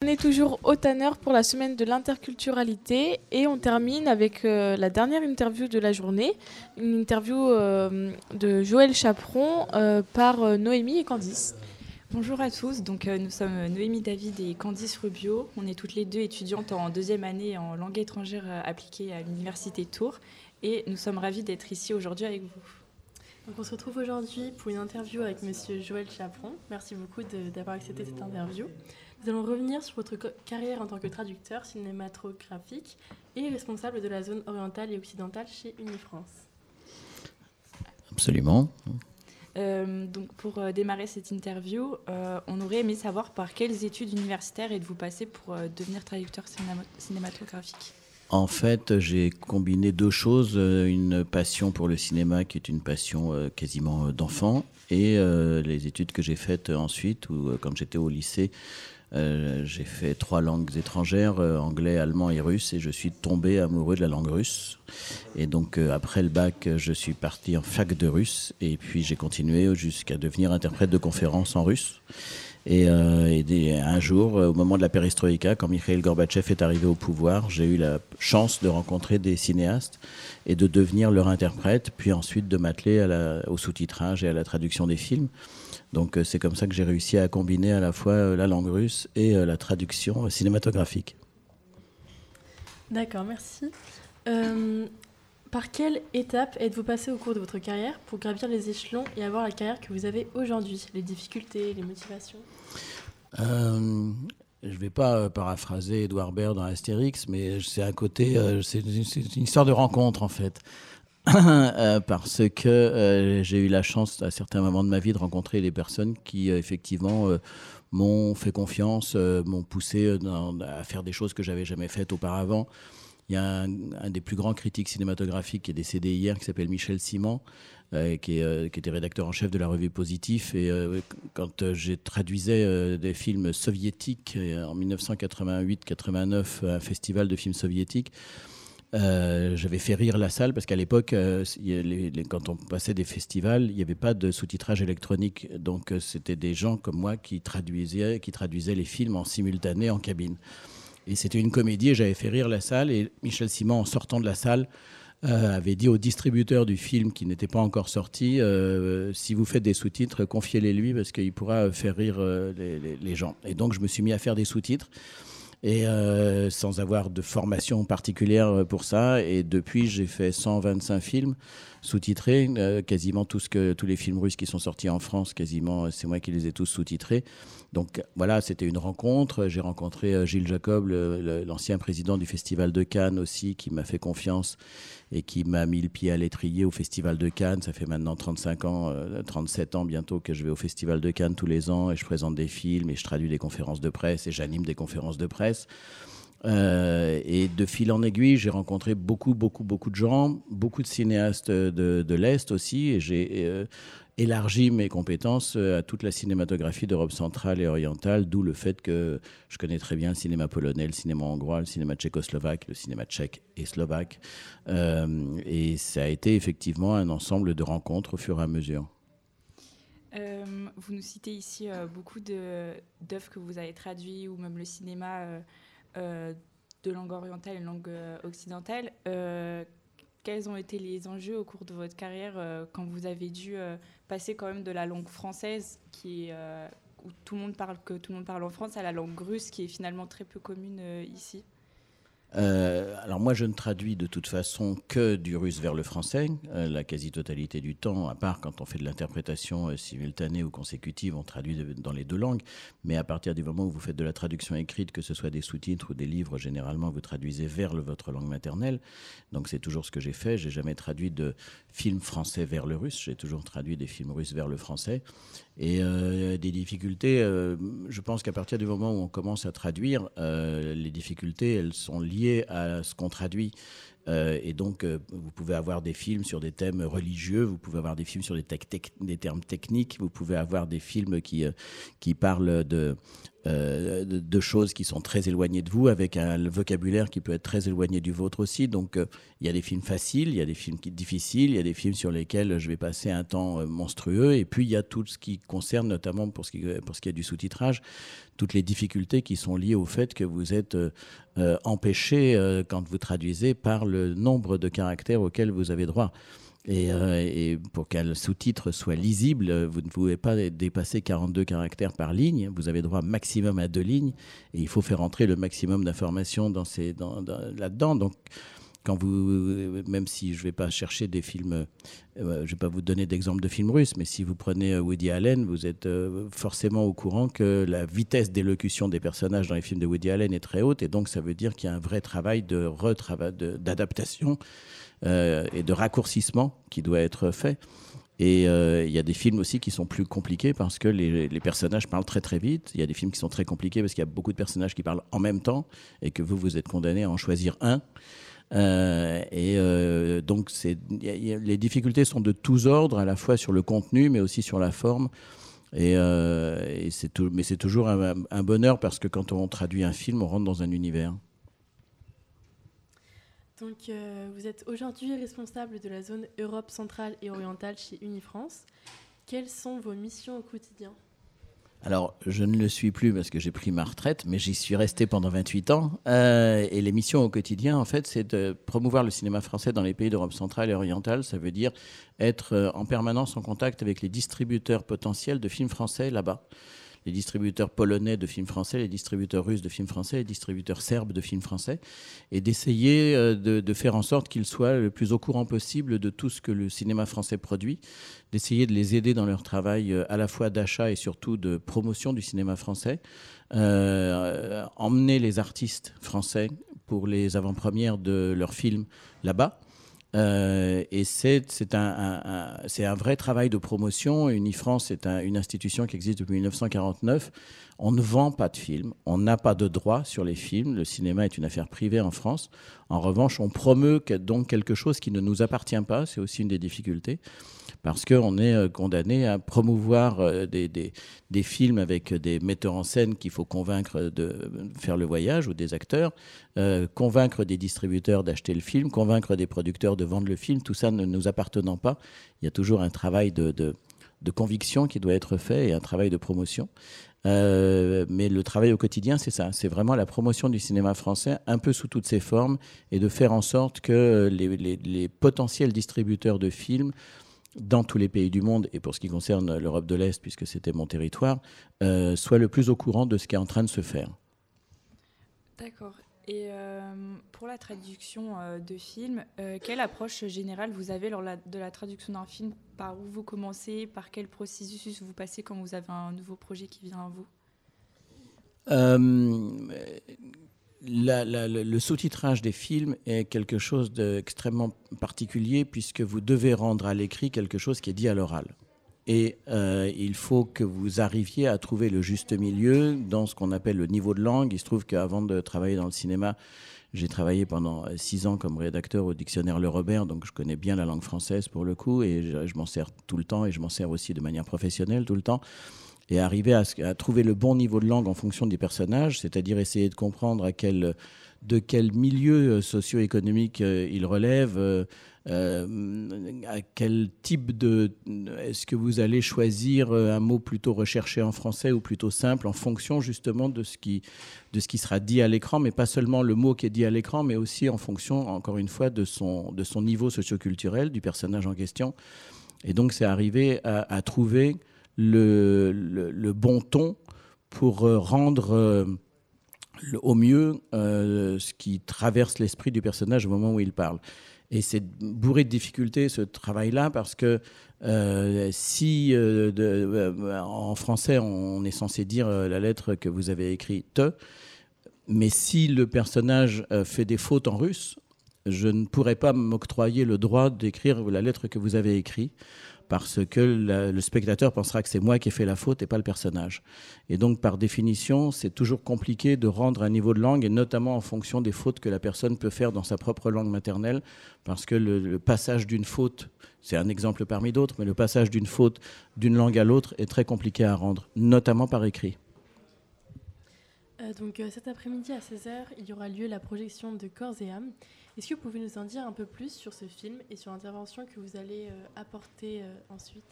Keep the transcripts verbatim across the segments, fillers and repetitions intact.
est toujours au Tanner pour la semaine de l'interculturalité et on termine avec euh, la dernière interview de la journée, une interview euh, de Joël Chaperon euh, par euh, Noémie et Candice. Bonjour à tous, donc, euh, nous sommes Noémie David et Candice Rubio. On est toutes les deux étudiantes en deuxième année en langue étrangère euh, appliquée à l'Université Tours et nous sommes ravis d'être ici aujourd'hui avec vous. Donc on se retrouve aujourd'hui pour une interview avec monsieur Joël Chaperon. Merci beaucoup de, d'avoir accepté cette interview. Nous allons revenir sur votre co- carrière en tant que traducteur cinématographique et responsable de la zone orientale et occidentale chez Unifrance. Absolument. Euh, donc pour euh, démarrer cette interview, euh, on aurait aimé savoir par quelles études universitaires êtes-vous passé pour euh, devenir traducteur cinéma- cinématographique. En fait, j'ai combiné deux choses, une passion pour le cinéma qui est une passion euh, quasiment euh, d'enfant et euh, les études que j'ai faites ensuite, où euh, quand j'étais au lycée, euh, j'ai fait trois langues étrangères, euh, anglais, allemand et russe, et je suis tombé amoureux de la langue russe. Et donc euh, après le bac, je suis parti en fac de russe et puis j'ai continué jusqu'à devenir interprète de conférences en russe. Et, euh, et des, un jour, au moment de la perestroïka, quand Mikhaïl Gorbatchev est arrivé au pouvoir, j'ai eu la chance de rencontrer des cinéastes et de devenir leur interprète, puis ensuite de m'atteler à la, au sous-titrage et à la traduction des films. Donc c'est comme ça que j'ai réussi à combiner à la fois la langue russe et la traduction cinématographique. D'accord, merci. Euh, par quelle étape êtes-vous passé au cours de votre carrière pour gravir les échelons et avoir la carrière que vous avez aujourd'hui? Les difficultés, les motivations? euh, Je ne vais pas paraphraser Édouard Baird dans Astérix, mais c'est un côté, euh, c'est, c'est une histoire de rencontre en fait. euh, parce que euh, j'ai eu la chance à certains moments de ma vie de rencontrer des personnes qui euh, effectivement euh, m'ont fait confiance, euh, m'ont poussé dans, à faire des choses que j'avais jamais faites auparavant. Il y a un, un des plus grands critiques cinématographiques qui est décédé hier, qui s'appelle Michel Simon, euh, qui, est, euh, qui était rédacteur en chef de la revue Positif. Et euh, quand euh, j'ai traduisais euh, des films soviétiques euh, en dix-neuf cent quatre-vingt-huit quatre-vingt-neuf à un festival de films soviétiques, Euh, j'avais fait rire la salle parce qu'à l'époque, euh, les, les, quand on passait des festivals, il n'y avait pas de sous-titrage électronique. Donc euh, c'était des gens comme moi qui traduisaient, qui traduisaient les films en simultané en cabine. Et c'était une comédie et j'avais fait rire la salle. Et Michel Simon, en sortant de la salle, euh, avait dit au distributeur du film qui n'était pas encore sorti, euh, si vous faites des sous-titres, confiez-les lui parce qu'il pourra faire rire euh, les, les, les gens. Et donc je me suis mis à faire des sous-titres. Et euh, sans avoir de formation particulière pour ça. Et depuis, j'ai fait cent vingt-cinq films sous-titrés, euh, quasiment tout ce que, tous les films russes qui sont sortis en France, quasiment, c'est moi qui les ai tous sous-titrés. Donc voilà, c'était une rencontre. J'ai rencontré Gilles Jacob, le, le, l'ancien président du Festival de Cannes aussi, qui m'a fait confiance et qui m'a mis le pied à l'étrier au Festival de Cannes. Ça fait maintenant trente-cinq ans, euh, trente-sept ans bientôt que je vais au Festival de Cannes tous les ans et je présente des films et je traduis des conférences de presse et j'anime des conférences de presse. Euh, et de fil en aiguille, j'ai rencontré beaucoup, beaucoup, beaucoup de gens, beaucoup de cinéastes de, de l'Est aussi, et j'ai euh, élargi mes compétences à toute la cinématographie d'Europe centrale et orientale, d'où le fait que je connais très bien le cinéma polonais, le cinéma hongrois, le cinéma tchécoslovaque, le cinéma tchèque et slovaque. Euh, et ça a été effectivement un ensemble de rencontres au fur et à mesure. Euh, vous nous citez ici euh, beaucoup de, d'œuvres que vous avez traduites, ou même le cinéma euh, euh, de langue orientale et langue euh, occidentale. Euh, quels ont été les enjeux au cours de votre carrière euh, quand vous avez dû euh, passer quand même de la langue française, qui est, euh, où tout le monde parle, que tout le monde parle en France, à la langue russe, qui est finalement très peu commune euh, ici? Euh, alors moi, je ne traduis de toute façon que du russe vers le français, euh, la quasi-totalité du temps, à part quand on fait de l'interprétation euh, simultanée ou consécutive, on traduit de, dans les deux langues. Mais à partir du moment où vous faites de la traduction écrite, que ce soit des sous-titres ou des livres, généralement, vous traduisez vers le, votre langue maternelle. Donc c'est toujours ce que j'ai fait. J'ai jamais traduit de films français vers le russe. J'ai toujours traduit des films russes vers le français. Et euh, des difficultés, euh, je pense qu'à partir du moment où on commence à traduire, euh, les difficultés, elles sont liées à ce qu'on traduit. Euh, et donc, euh, vous pouvez avoir des films sur des thèmes religieux, vous pouvez avoir des films sur des, tec- tec- des termes techniques, vous pouvez avoir des films qui, euh, qui parlent de, euh, de, de choses qui sont très éloignées de vous, avec un vocabulaire qui peut être très éloigné du vôtre aussi. Donc, euh, il y a des films faciles, il y a des films qui, difficiles, il y a des films sur lesquels je vais passer un temps euh, monstrueux. Et puis, il y a tout ce qui concerne, notamment pour ce qui, pour ce qui est du sous-titrage, toutes les difficultés qui sont liées au fait que vous êtes euh, euh, empêché, euh, quand vous traduisez, par le nombre de caractères auxquels vous avez droit. Et, euh, et pour qu'un sous-titre soit lisible, vous ne pouvez pas dépasser quarante-deux caractères par ligne. Vous avez droit maximum à deux lignes. Et il faut faire entrer le maximum d'informations dans ces, dans, dans, là-dedans. Donc, quand vous, même si je ne vais pas chercher des films, euh, je ne vais pas vous donner d'exemple de films russes, mais si vous prenez Woody Allen, vous êtes euh, forcément au courant que la vitesse d'élocution des personnages dans les films de Woody Allen est très haute. Et donc, ça veut dire qu'il y a un vrai travail de retrava- de, d'adaptation Euh, et de raccourcissement qui doit être fait. Et euh, il y a des films aussi qui sont plus compliqués parce que les, les personnages parlent très très vite. Il y a des films qui sont très compliqués parce qu'il y a beaucoup de personnages qui parlent en même temps et que vous, vous êtes condamné à en choisir un. Euh, et euh, donc c'est, y a, y a, les difficultés sont de tous ordres, à la fois sur le contenu mais aussi sur la forme. Et, euh, et c'est tout, mais c'est toujours un, un bonheur parce que quand on traduit un film, on rentre dans un univers. Donc, euh, vous êtes aujourd'hui responsable de la zone Europe centrale et orientale chez Unifrance. Quelles sont vos missions au quotidien ? Alors, je ne le suis plus parce que j'ai pris ma retraite, mais j'y suis resté pendant vingt-huit ans. Euh, et les missions au quotidien, en fait, c'est de promouvoir le cinéma français dans les pays d'Europe centrale et orientale. Ça veut dire être en permanence en contact avec les distributeurs potentiels de films français là-bas. Les distributeurs polonais de films français, les distributeurs russes de films français, les distributeurs serbes de films français, et d'essayer de, de faire en sorte qu'ils soient le plus au courant possible de tout ce que le cinéma français produit, d'essayer de les aider dans leur travail à la fois d'achat et surtout de promotion du cinéma français, euh, emmener les artistes français pour les avant-premières de leurs films là-bas. Euh, et c'est, c'est, un, un, un, c'est un vrai travail de promotion. Unifrance est un, une institution qui existe depuis dix-neuf cent quarante-neuf. On ne vend pas de films, on n'a pas de droit sur les films. Le cinéma est une affaire privée en France. En revanche, on promeut donc quelque chose qui ne nous appartient pas. C'est aussi une des difficultés. Parce qu'on est condamné à promouvoir des, des, des films avec des metteurs en scène qu'il faut convaincre de faire le voyage, ou des acteurs, euh, convaincre des distributeurs d'acheter le film, convaincre des producteurs de vendre le film, tout ça ne nous appartenant pas. Il y a toujours un travail de, de, de conviction qui doit être fait et un travail de promotion. Euh, mais le travail au quotidien, c'est ça. C'est vraiment la promotion du cinéma français, un peu sous toutes ses formes, et de faire en sorte que les, les, les potentiels distributeurs de films dans tous les pays du monde, et pour ce qui concerne l'Europe de l'Est, puisque c'était mon territoire, euh, soit le plus au courant de ce qui est en train de se faire. D'accord. Et euh, pour la traduction euh, de films, euh, quelle approche générale vous avez lors la, de la traduction d'un film ? Par où vous commencez ? Par quel processus vous passez quand vous avez un nouveau projet qui vient à vous ? euh, La, la, le, le sous-titrage des films est quelque chose d'extrêmement particulier puisque vous devez rendre à l'écrit quelque chose qui est dit à l'oral. Et euh, il faut que vous arriviez à trouver le juste milieu dans ce qu'on appelle le niveau de langue. Il se trouve qu'avant de travailler dans le cinéma, j'ai travaillé pendant six ans comme rédacteur au dictionnaire Le Robert, donc je connais bien la langue française pour le coup, et je, je m'en sers tout le temps, et je m'en sers aussi de manière professionnelle tout le temps. Et arriver à, à trouver le bon niveau de langue en fonction des personnages, c'est-à-dire essayer de comprendre à quel, de quel milieu socio-économique euh, ils relèvent, euh, euh, à quel type de... Est-ce que vous allez choisir un mot plutôt recherché en français ou plutôt simple en fonction justement de ce qui, de ce qui sera dit à l'écran, mais pas seulement le mot qui est dit à l'écran, mais aussi en fonction, encore une fois, de son, de son niveau socio-culturel, du personnage en question. Et donc, c'est arriver à, à trouver Le, le, le bon ton pour rendre euh, le, au mieux euh, ce qui traverse l'esprit du personnage au moment où il parle. Et c'est bourré de difficultés, ce travail-là, parce que euh, si euh, de, euh, en français on est censé dire euh, la lettre que vous avez écrite, mais si le personnage euh, fait des fautes en russe, je ne pourrais pas m'octroyer le droit d'écrire la lettre que vous avez écrite, parce que la, le spectateur pensera que c'est moi qui ai fait la faute et pas le personnage. Et donc, par définition, c'est toujours compliqué de rendre un niveau de langue, et notamment en fonction des fautes que la personne peut faire dans sa propre langue maternelle, parce que le, le passage d'une faute, c'est un exemple parmi d'autres, mais le passage d'une faute d'une langue à l'autre est très compliqué à rendre, notamment par écrit. Euh, donc, euh, cet après-midi à seize heures, il y aura lieu la projection de Corps et âme. Est-ce que vous pouvez nous en dire un peu plus sur ce film et sur l'intervention que vous allez euh, apporter euh, ensuite ?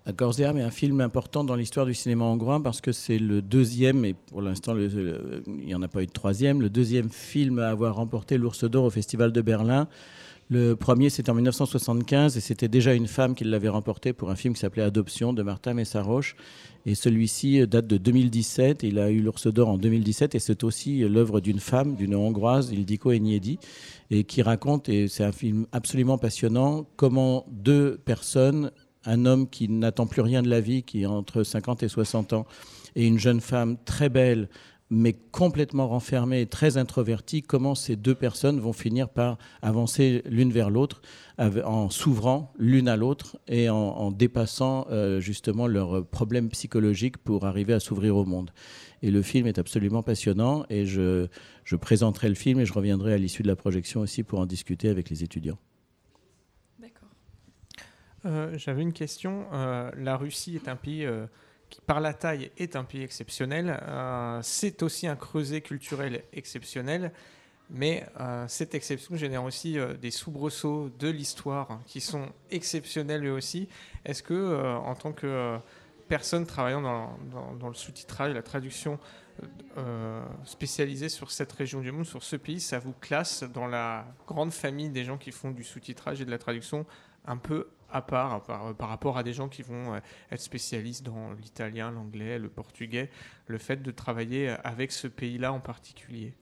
À corps et âme est un film important dans l'histoire du cinéma hongrois parce que c'est le deuxième, et pour l'instant le, le, il n'y en a pas eu de troisième, le deuxième film à avoir remporté l'Ours d'Or au Festival de Berlin. Le premier, c'était en dix-neuf cent soixante-quinze et c'était déjà une femme qui l'avait remporté pour un film qui s'appelait Adoption de Martha Messaroche. Et celui-ci date de deux mille dix-sept. Il a eu l'Ours d'Or en deux mille dix-sept et c'est aussi l'œuvre d'une femme, d'une Hongroise, Ildikó Enyedi, et qui raconte, et c'est un film absolument passionnant, comment deux personnes, un homme qui n'attend plus rien de la vie, qui est entre cinquante et soixante ans, et une jeune femme très belle, mais complètement renfermée et très introvertie, comment ces deux personnes vont finir par avancer l'une vers l'autre en s'ouvrant l'une à l'autre et en, en dépassant euh, justement leurs problèmes psychologiques pour arriver à s'ouvrir au monde. Et le film est absolument passionnant et je, je présenterai le film et je reviendrai à l'issue de la projection aussi pour en discuter avec les étudiants. D'accord. Euh, j'avais une question. Euh, la Russie est un pays... Euh qui par la taille est un pays exceptionnel, euh, c'est aussi un creuset culturel exceptionnel, mais euh, cette exception génère aussi euh, des soubresauts de l'histoire qui sont exceptionnels eux aussi. Est-ce que, euh, en tant que euh, personne travaillant dans, dans, dans le sous-titrage, la traduction euh, spécialisée sur cette région du monde, sur ce pays, ça vous classe dans la grande famille des gens qui font du sous-titrage et de la traduction un peu à part par, par rapport à des gens qui vont être spécialistes dans l'italien, l'anglais, le portugais, le fait de travailler avec ce pays-là en particulier?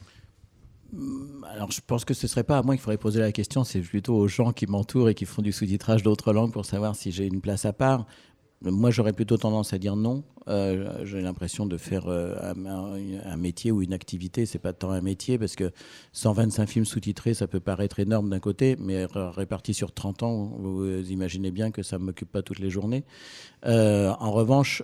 Alors, je pense que ce ne serait pas à moi qu'il faudrait poser la question, c'est plutôt aux gens qui m'entourent et qui font du sous-titrage d'autres langues pour savoir si j'ai une place à part. Moi, j'aurais plutôt tendance à dire non. Euh, j'ai l'impression de faire euh, un, un métier ou une activité. C'est pas tant un métier parce que cent vingt-cinq films sous-titrés, ça peut paraître énorme d'un côté, mais répartis sur trente ans, vous imaginez bien que ça ne m'occupe pas toutes les journées. Euh, en revanche,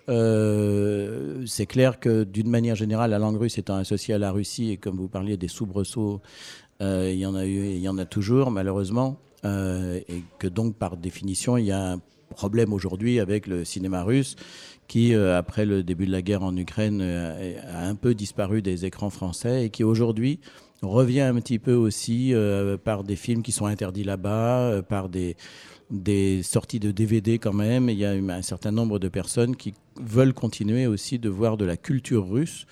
euh, c'est clair que d'une manière générale, la langue russe étant associée à la Russie, et comme vous parliez des soubresauts, euh, il y en a eu et il y en a toujours, malheureusement, euh, et que donc, par définition, il y a un problème aujourd'hui avec le cinéma russe qui, euh, après le début de la guerre en Ukraine, euh, a un peu disparu des écrans français et qui aujourd'hui revient un petit peu aussi euh, par des films qui sont interdits là-bas, euh, par des, des sorties de D V D quand même. Il y a un certain nombre de personnes qui veulent continuer aussi de voir de la culture russe.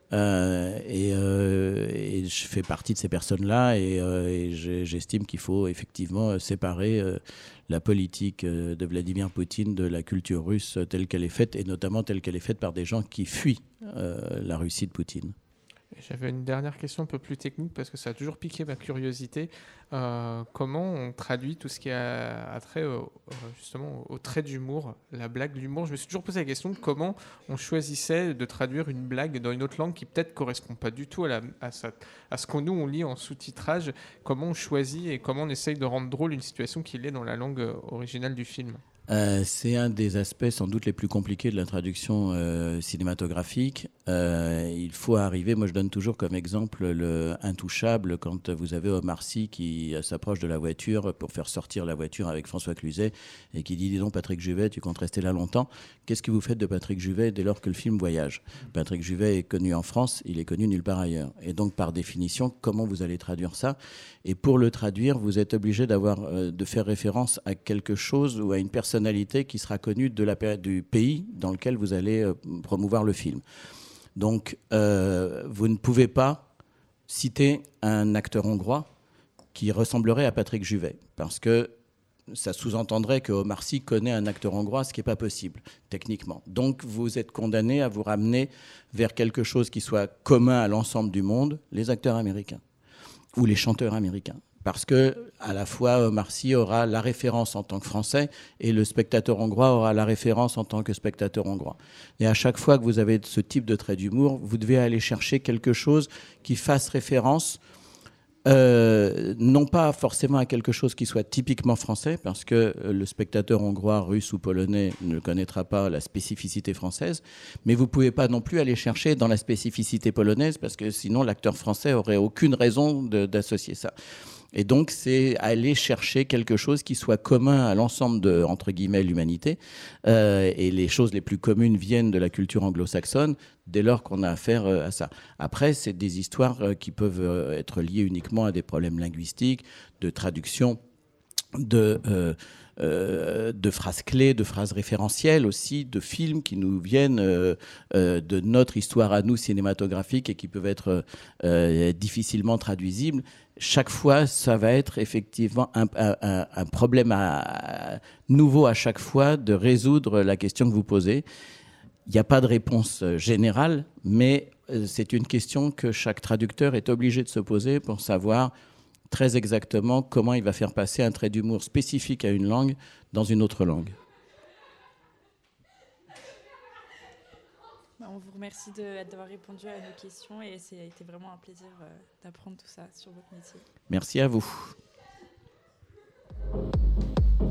Euh, et, euh, et je fais partie de ces personnes-là et, euh, et j'estime qu'il faut effectivement séparer euh, la politique euh, de Vladimir Poutine de la culture russe telle qu'elle est faite et notamment telle qu'elle est faite par des gens qui fuient euh, la Russie de Poutine. J'avais une dernière question un peu plus technique parce que ça a toujours piqué ma curiosité. Euh, comment on traduit tout ce qui a, a trait au, justement au trait d'humour, la blague, l'humour? Je me suis toujours posé la question de comment on choisissait de traduire une blague dans une autre langue qui peut-être correspond pas du tout à, la, à, sa, à ce qu'on nous on lit en sous-titrage. Comment on choisit et comment on essaye de rendre drôle une situation qui l'est dans la langue originale du film? Euh, c'est un des aspects sans doute les plus compliqués de la traduction euh, cinématographique. Euh, il faut arriver, moi je donne toujours comme exemple le Intouchable, quand vous avez Omar Sy qui s'approche de la voiture pour faire sortir la voiture avec François Cluzet et qui dit « Dis donc Patrick Juvet, tu comptes rester là longtemps. Qu'est-ce que vous faites de Patrick Juvet dès lors que le film voyage ?» Patrick Juvet est connu en France, il est connu nulle part ailleurs. Et donc par définition, comment vous allez traduire ça? Et pour le traduire, vous êtes obligé d'avoir, euh, de faire référence à quelque chose ou à une personnalité qui sera connue de la, du pays dans lequel vous allez euh, promouvoir le film. Donc, euh, vous ne pouvez pas citer un acteur hongrois qui ressemblerait à Patrick Juvet, parce que ça sous-entendrait que Omar Sy connaît un acteur hongrois, ce qui n'est pas possible, techniquement. Donc, vous êtes condamné à vous ramener vers quelque chose qui soit commun à l'ensemble du monde, les acteurs américains ou les chanteurs américains. Parce que, à la fois, Omar Sy aura la référence en tant que Français et le spectateur hongrois aura la référence en tant que spectateur hongrois. Et à chaque fois que vous avez ce type de trait d'humour, vous devez aller chercher quelque chose qui fasse référence, euh, non pas forcément à quelque chose qui soit typiquement français, parce que le spectateur hongrois, russe ou polonais ne connaîtra pas la spécificité française, mais vous ne pouvez pas non plus aller chercher dans la spécificité polonaise, parce que sinon l'acteur français n'aurait aucune raison de, d'associer ça. Et donc, c'est aller chercher quelque chose qui soit commun à l'ensemble de, entre guillemets, l'humanité. Euh, et les choses les plus communes viennent de la culture anglo-saxonne dès lors qu'on a affaire à ça. Après, c'est des histoires qui peuvent être liées uniquement à des problèmes linguistiques, de traduction. de, euh, euh, de phrases clés, de phrases référentielles aussi, de films qui nous viennent euh, euh, de notre histoire à nous cinématographique et qui peuvent être euh, difficilement traduisibles. Chaque fois, ça va être effectivement un, un, un problème à, nouveau à chaque fois de résoudre la question que vous posez. Il n'y a pas de réponse générale, mais c'est une question que chaque traducteur est obligé de se poser pour savoir très exactement comment il va faire passer un trait d'humour spécifique à une langue dans une autre langue. On vous remercie de, d'avoir répondu à nos questions et ça a été vraiment un plaisir d'apprendre tout ça sur votre métier. Merci à vous.